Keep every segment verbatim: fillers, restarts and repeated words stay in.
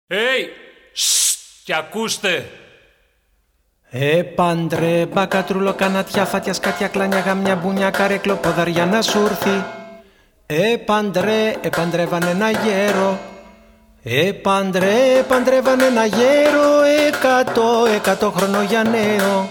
Hey, σσ, και ακούστε. Ε, πάντρε, μπακατρούλο, κανατιά, φάτια, σκάτια, κλάνια, γαμιά, μπουνιά, καρέκλο, ποδαριά να σούρθει. Ε, πάντρε, επαντρεύαν ένα γέρο. Ε, πάντρε, επαντρεύαν ένα γέρο, εκατό, εκατό χρονό για νέο.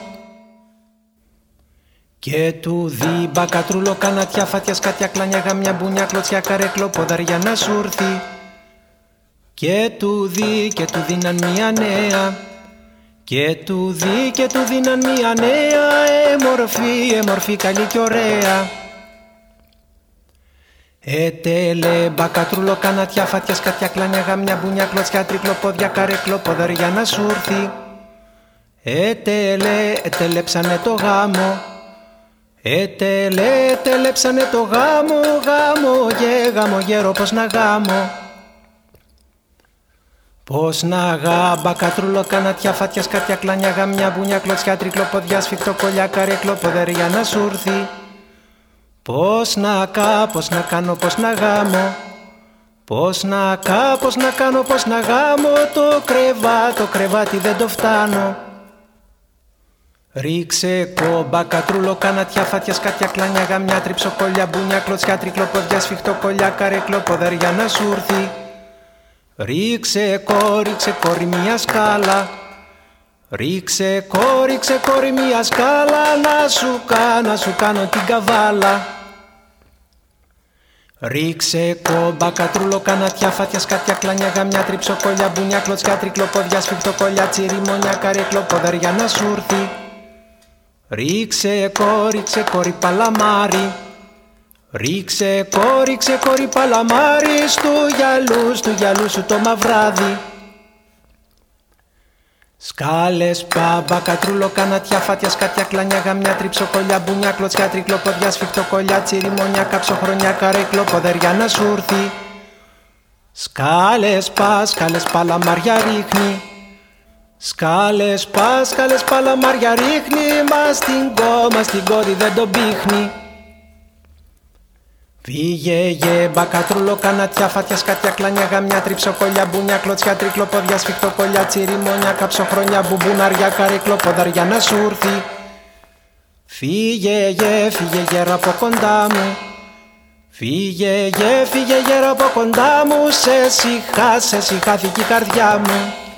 Και του δει μπακατρούλο, κανατιά, φάτια, σκάτια, κλάνια, γαμιά, μπουνιά, κλωτσιά, καρέκλο, ποδαριά να σούρθει. Και του δει και του δίναν μια νέα. Και του δει και του δίναν μια νέα, εμορφή, εμορφή, καλή και ωραία. Ετέλε, μπακατρούλο, κανατιά, φάτια, σκάτια, κλάνια, γαμιά, μπουνιά, κλωτσιά, τρικλοπόδια, καρέκλο, ποδαριά να σούρθει. Ετέλε, ετέλεψανε το γάμο. Ετέλε, ετέλεψανε το γάμο, γάμο, γε, γάμο, γέρο, πως να γάμο. Πώς να γα, μπακατρούλο, κανατιά, φάτια, σκάτια, κλάνια, γαμιά, μπουνιά, κλωτσιά, τρικλοπόδια, σφιχτό, κολλιά, καρέκλο, ποδαριά να σούρθει. Πώς να κα, πώς να κάνω, πώς να γάμω. Πώς να κα, πώς να κάνω, πώς να γάμω. Το κρεβά, το κρεβάτι δεν το φτάνω. Ρίξε κόμπα, κατρούλο, κανατιά, φάτια, σκάτια, κλάνια, γαμιά, τριψοκολλιά, μπουνιά, κλωτσιά, τρικλοπόδια, σφιχτό, κολλιά, καρέκλο, ποδαριά να σούρθει. Ρίξε κόρη, ρίξε κόρη μια σκάλα. Ρίξε κόρη, ρίξε κόρη μια σκάλα. Να σου κάνω, να σου κάνω την καβάλα. Ρίξε κόμπα, κατρούλο, κανατιά, φάτια, σκάτια, κλάνια, γαμιά, τριψοκολλιά, μπουνιά, κλωτσιά, τρικλοπόδια, σφιχτό, κολλιά, τσιριμόνια, καρέκλο, ποδαριά να σούρθει. Ρίξε κόρη, ρίξε κόρη παλαμάρι. Ρίξε κόρη, ρίξε κόρη παλαμάρι. Στου γυαλού, στου γυαλού σου το μαυράδι. Σκάλες, πάμπα, κατρούλο, κανατιά, φάτια, σκάτια, κλάνια, γαμιά, τριψοκολλιά, μπουνιά, κλωτσιά, τρικλοπόδια, σφιχτό, κολλιά, τσιριμόνια, κάψοχρονιά, καρέκλο, ποδαριά να σούρθει. Σκάλες, πα, σκάλες, παλαμάρια ρίχνει. Σκάλες, πα, σκάλες, παλαμάρια ρίχνει. Μα στην κό, μα στην κόρη δεν τον πίχνει. Φύγε γε, μπακατρούλο, κανατιά, φάτια, σκάτια, κλάνια, γαμιά, τριψοκολλιά, μπουνιά, κλωτσιά, τρικλοπόδια, σφιχτό, κολλιά, τσιριμόνια, κάψοχρονιά, μπουμπουναριά, καρέκλο, ποδαριά να σούρθει. Φύγε γε, φύγε γέρα από κοντά μου. Φύγε γε, φύγε γέρα από κοντά μου. Σε σιχά, σε σιχάθηκε η καρδιά μου.